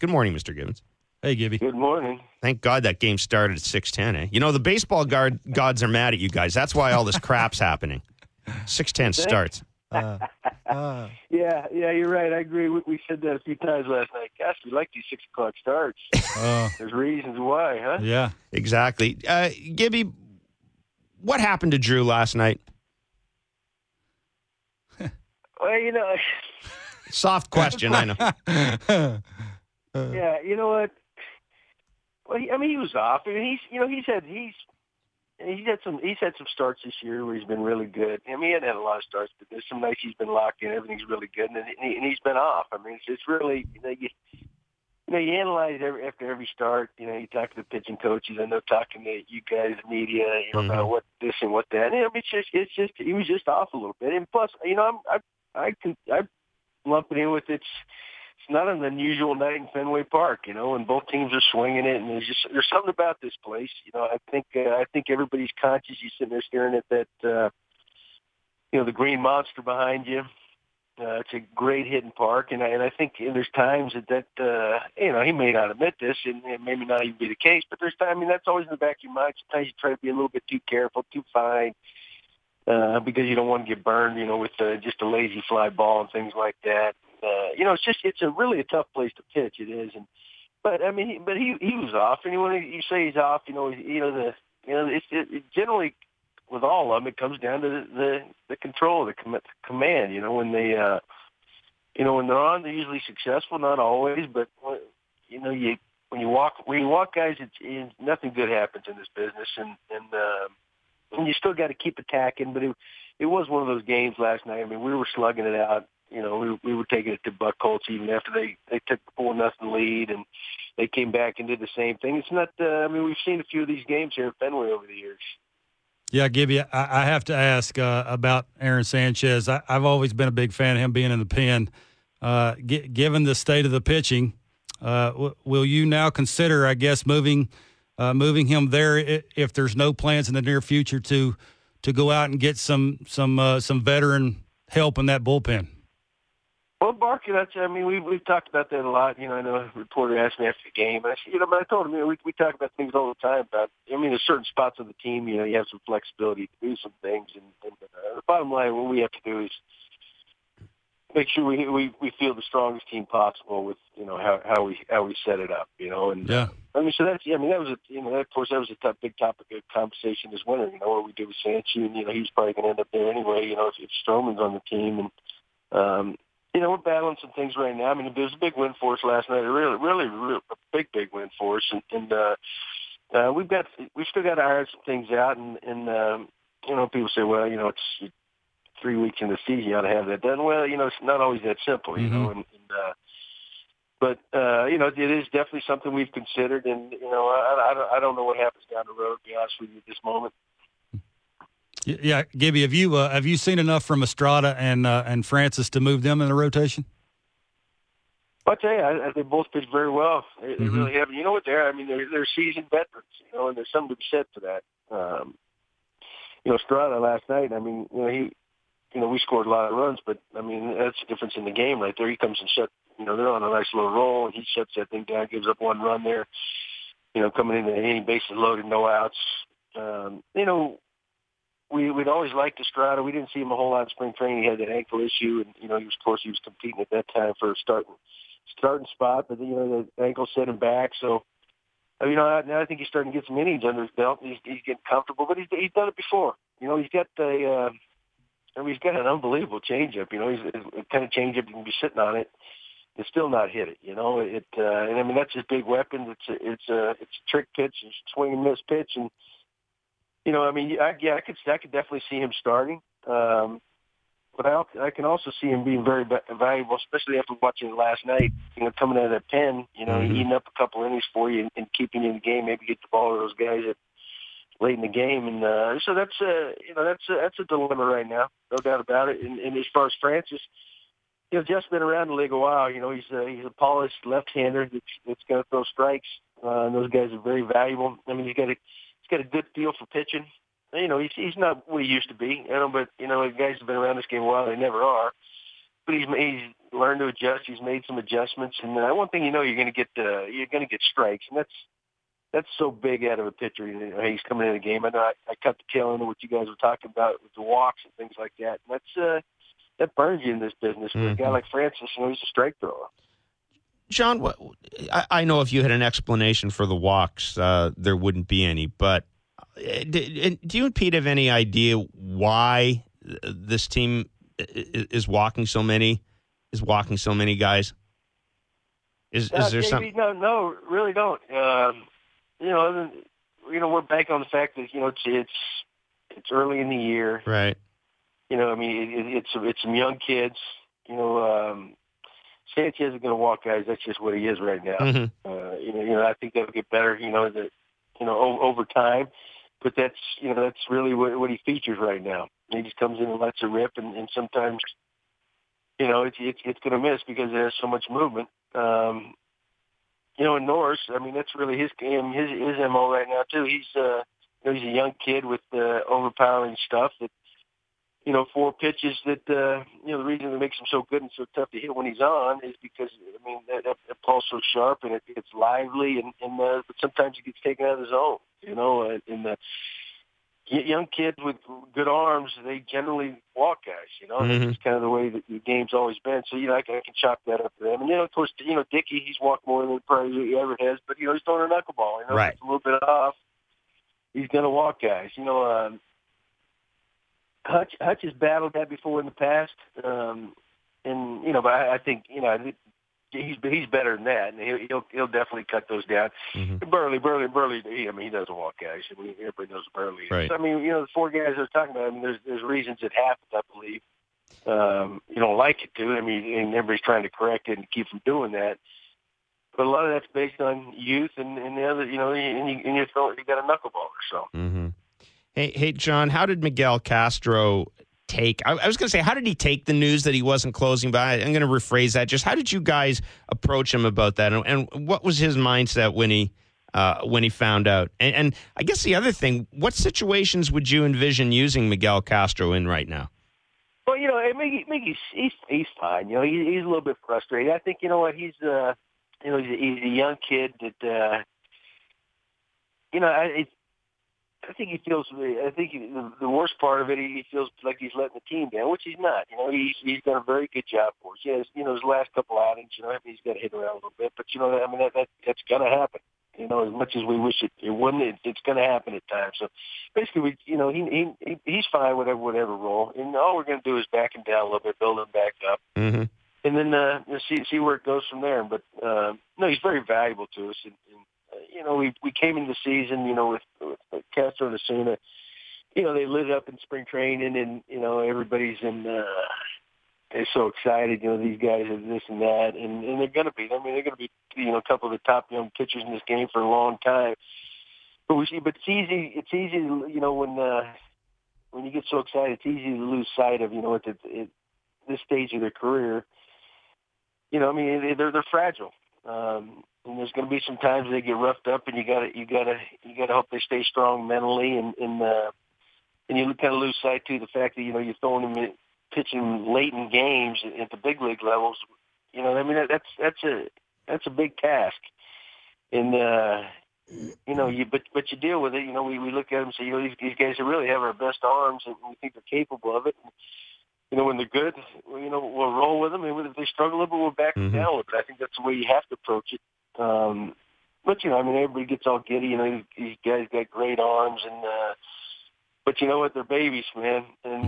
Good morning, Mr. Gibbons. Hey, Gibby. Good morning. Thank God that game started at 6:10. Eh? You know the baseball gods are mad at you guys. That's why all this crap's happening. 6:10 starts. Yeah, you're right. I agree. We said that a few times last night. Gosh, we like these 6 o'clock starts. There's reasons why, huh? Yeah. Exactly. Gibby, what happened to Drew last night? Well, you know. Soft question, I know. Yeah, you know what? Well, he was off. I mean, he's had some starts this year where he's been really good. I mean, he hadn't had a lot of starts, but there's some nights he's been locked in. Everything's really good, and he's been off. I mean, it's really you analyze after every start. You talk to the pitching coaches. I know talking to you guys, the media. About what this and what that. And it's just he was just off a little bit. And plus, I lump it in with it's not an unusual night in Fenway Park, and both teams are swinging it, and there's something about this place. I think everybody's conscious. You're sitting there staring at that, the green monster behind you. It's a great hitting park, and I think there's times that he may not admit this, and it may not even be the case, but there's times. I mean, that's always in the back of your mind. Sometimes you try to be a little bit too careful, too fine. Because you don't want to get burned, with just a lazy fly ball and things like that. It's really a tough place to pitch. It is, but he was off, and when you say he's off, it's generally with all of them, it comes down to the control, the command. When when they're on, they're usually successful, not always, but when you walk guys, it's nothing good happens in this business, and you still got to keep attacking, but it was one of those games last night. I mean, we were slugging it out. We were taking it to Buck Holtz even after they took the 4-0 lead, and they came back and did the same thing. It's not. We've seen a few of these games here at Fenway over the years. Yeah, Gibby, I have to ask about Aaron Sanchez. I've always been a big fan of him being in the pen. Given the state of the pitching, will you now consider, I guess, moving him there if there's no plans in the near future to go out and get some veteran help in that bullpen? Well, Barker, we've talked about that a lot. I know a reporter asked me after the game. I said, but I told him, we talk about things all the time. There's certain spots on the team, you have some flexibility to do some things, and the bottom line, what we have to do is make sure we feel the strongest team possible with how we set it up, and yeah. So that's that was of course that was a big topic of conversation this winter. What we do with Sanchu, and he's probably going to end up there anyway. If Stroman's on the team, and we're battling some things right now. There was a big win for us last night. A really a big win for us, and we've still got to iron some things out. And people say, well, it's 3 weeks in the season, you ought to have that done. Well, it's not always that simple, But it is definitely something we've considered, and I don't know what happens down the road. To be honest with you, at this moment. Yeah, Gibby, have you seen enough from Estrada and Francis to move them in the rotation? I'll tell you, they both pitched very well. They really have. You know what? They're seasoned veterans. And there's something to be said for that. Estrada last night. We scored a lot of runs, but that's the difference in the game right there. He comes and shut. They're on a nice little roll, and he shuts that thing down, gives up one run there. Coming into any bases loaded, no outs. We'd always liked Estrada. We didn't see him a whole lot in spring training. He had that ankle issue, and he was competing at that time for a starting spot, but the ankle set him back. So, now I think he's starting to get some innings under his belt. He's getting comfortable, but he's done it before. He's got he's got an unbelievable changeup. He's a kind of changeup you can be sitting on it and still not hit it. And that's his big weapon. It's a trick pitch, it's a swing and miss pitch, and I could definitely see him starting. But I can also see him being very valuable, especially after watching it last night. Coming out of that pen, eating up a couple innings for you and keeping you in the game. Maybe get the ball to those guys late in the game, and so that's a dilemma right now, no doubt about it. And as far as Francis, Jeff's been around the league a while. He's a polished left-hander that's going to throw strikes, and those guys are very valuable. He's got a good feel for pitching. He's not what he used to be, but guys have been around this game a while. They never are. but he's learned to adjust. He's made some adjustments, and one thing you're going to get strikes, and that's so big out of a pitcher. He's coming in the game. I know I cut the tail end of what you guys were talking about with the walks and things like that. And that burns you in this business. For a guy like Francis, he's a strike thrower. John, I know if you had an explanation for the walks, there wouldn't be any. But do you and Pete have any idea why this team is walking so many guys? Is there something? No, really don't. We're banking on the fact that it's early in the year, right? It's some young kids. Sanchez is going to walk guys. That's just what he is right now. Mm-hmm. I think that'll get better. Over time. But that's really what he features right now. He just comes in and lets it rip, and sometimes, it's going to miss because there's so much movement. In Norris, that's really his game, his MO right now too. He's a young kid with overpowering stuff that, 4 pitches that, the reason that makes him so good and so tough to hit when he's on is because, that ball's so sharp and it's lively but sometimes he gets taken out of the zone, and the young kids with good arms, they generally walk guys, Mm-hmm. It's kind of the way that the game's always been. So, I can chalk that up to them. And, of course, Dickey, he's walked more than probably he ever has, but, he's throwing a knuckleball, right. It's a little bit off. He's going to walk guys, Hutch has battled that before in the past, but I think he's better than that, and he'll definitely cut those down. Mm-hmm. Burley, he doesn't walk guys. Everybody knows Burley. Right. So, the 4 guys I was talking about. There's reasons it happens. I believe you don't like it too. And everybody's trying to correct it and keep from doing that. But a lot of that's based on youth and the other, and you got a knuckleballer. So. Mm-hmm. Hey, John, how did Miguel Castro take? I was going to say, how did he take the news that he wasn't closing? But I'm going to rephrase that. Just how did you guys approach him about that, and what was his mindset when he found out? And I guess the other thing, what situations would you envision using Miguel Castro in right now? Well, Miggy's he's fine. He's a little bit frustrated. I think he's he's a young kid that I think he feels. I think the worst part of it, he feels like he's letting the team down, which he's not. He's done a very good job for us. Yes, his last couple outings, he's got to hit around a little bit, but that's going to happen. As much as we wish it wouldn't, it's going to happen at times. So basically, he's fine with whatever role, and all we're going to do is back him down a little bit, build him back up, mm-hmm. and then see where it goes from there. But no, he's very valuable to us. And we came into the season, with Castro and Osuna. They lit up in spring training, and everybody's they're so excited. These guys are this and that, and they're going to be. They're going to be, a couple of the top young pitchers in this game for a long time. But it's easy. It's easy, when you get so excited, it's easy to lose sight of, at this stage of their career. They're fragile. And there's going to be some times they get roughed up, and you gotta hope they stay strong mentally, and you kind of lose sight to the fact that you're throwing them pitching late in games at the big league levels. That's a big task, and but you deal with it. We look at them and say, these guys really have our best arms, and we think they're capable of it. When they're good, we'll roll with them, and if they struggle a little bit, we'll back them down a little bit. I think that's the way you have to approach it. But everybody gets all giddy. These guys got great arms, and but you know what? They're babies, man. And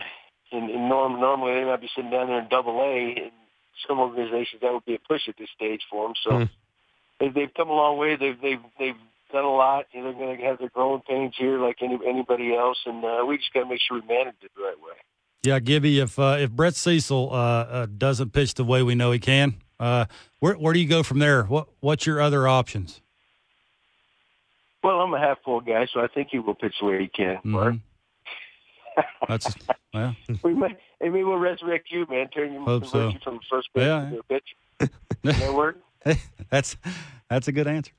normally they might be sitting down there in Double-A. In some organizations, that would be a push at this stage for them. So they've come a long way. They've done a lot. They're going to have their growing pains here, like anybody else, and we just got to make sure we manage it the right way. Yeah, Gibby, if Brett Cecil doesn't pitch the way we know he can, where do you go from there? What's your other options? Well, I'm a half-full guy, so I think he will pitch the way he can. Mm-hmm. Maybe we'll resurrect you, man. Turn you from the first pitch to a pitch. Does that work? That's a good answer.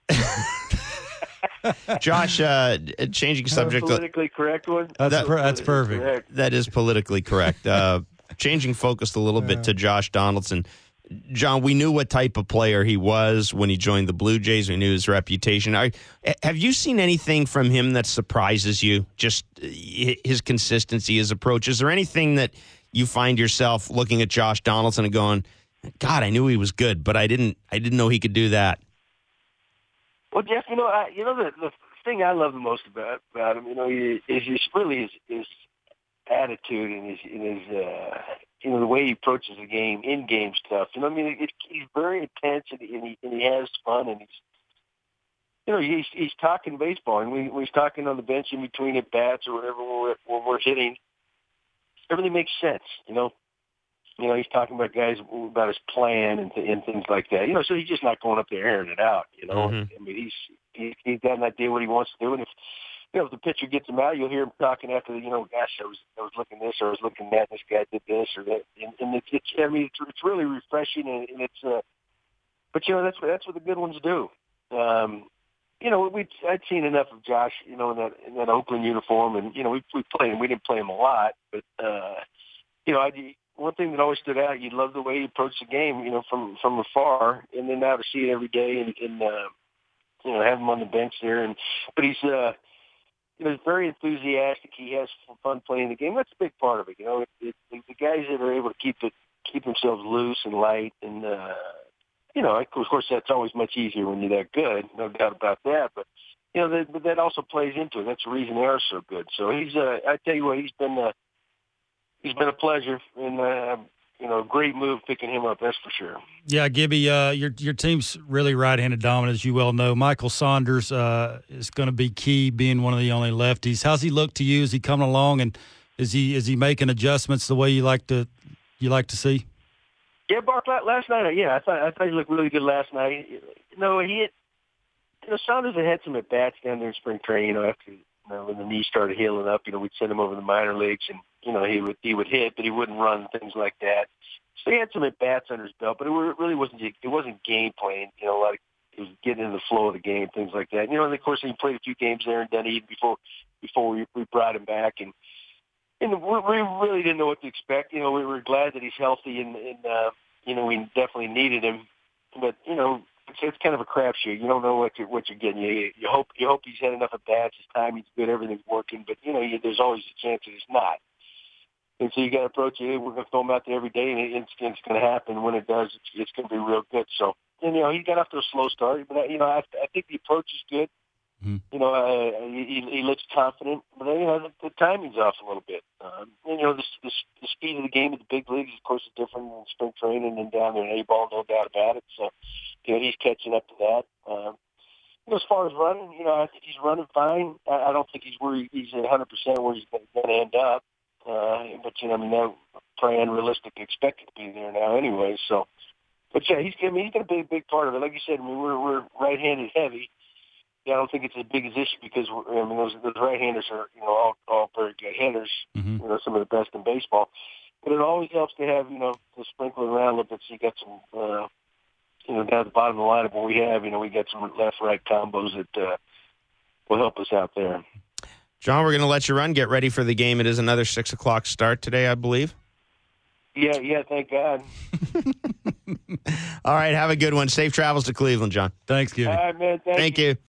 Josh, changing subject. Politically correct one. That's perfect. That is politically correct. changing focus a little bit to Josh Donaldson. John, we knew what type of player he was when he joined the Blue Jays. We knew his reputation. Have you seen anything from him that surprises you? Just his consistency, his approach. Is there anything that you find yourself looking at Josh Donaldson and going, God, I knew he was good, but I didn't know he could do that? Well, Jeff, the thing I love the most about him, is his attitude and his the way he approaches the game, in-game stuff. He's very intense and he has fun, and he's talking baseball, and when he's talking on the bench in between at bats or whatever when we're hitting, everything makes sense. He's talking about guys about his plan and things like that. So he's just not going up there airing it out. Mm-hmm. I mean, he's got an idea what he wants to do, and if the pitcher gets him out, you'll hear him talking after gosh, I was looking this, or I was looking that, and this guy did this or that, and it's really refreshing, and it's but that's what the good ones do. I'd seen enough of Josh, in that Oakland uniform, and we played him. We didn't play him a lot, but one thing that always stood out, you love the way he approached the game, from afar, and then now to see it every day, and have him on the bench there, but he's very enthusiastic. He has fun playing the game. That's a big part of it. The guys that are able to keep themselves loose and light, and of course that's always much easier when you're that good, no doubt about that. But that also plays into it. That's the reason they are so good. So I tell you what, he's been a pleasure, and a great move picking him up. That's for sure. Yeah, Gibby, your team's really right-handed dominant, as you well know. Michael Saunders is going to be key, being one of the only lefties. How's he look to you? Is he coming along, and is he making adjustments the way you like to see? Yeah, Bark, last night. Yeah, I thought he looked really good last night. Saunders had some at bats down there in spring training. After when the knee started healing up, we'd send him over the minor leagues, and he would hit, but he wouldn't run, things like that. So he had some at bats under his belt, but it really wasn't game playing. It was getting in the flow of the game, things like that. And of course he played a few games there in Dunedin before we brought him back, and we really didn't know what to expect. We were glad that he's healthy, and we definitely needed him, but it's kind of a crapshoot. You don't know what you're getting. You hope he's had enough at bats, his timing's good, everything's working, but there's always a chance that it's not. And so you got to approach it. We're going to throw him out there every day, and it's going to happen. When it does, it's going to be real good. So, he got off to a slow start, but I think the approach is good. Mm-hmm. He looks confident, but the timing's off a little bit. The speed of the game at the big leagues, of course, is different than spring training and down there in A-ball, no doubt about it. So, he's catching up to that. As far as running, I think he's running fine. I don't think he's 100% where he's going to end up. But that's probably unrealistic to expect it to be there now anyway. So, but yeah, he's going to be a big part of it. Like you said, we're right-handed heavy. Yeah, I don't think it's as big as issue because those right-handers are all very good hitters. Mm-hmm. Some of the best in baseball. But it always helps to have to sprinkle around a little bit. So you got some down at the bottom of the lineup where we have we got some left-right combos that will help us out there. John, we're going to let you run. Get ready for the game. It is another 6:00 start today, I believe. Yeah, thank God. All right, have a good one. Safe travels to Cleveland, John. Thanks, Gibby. All right, man. Thank you.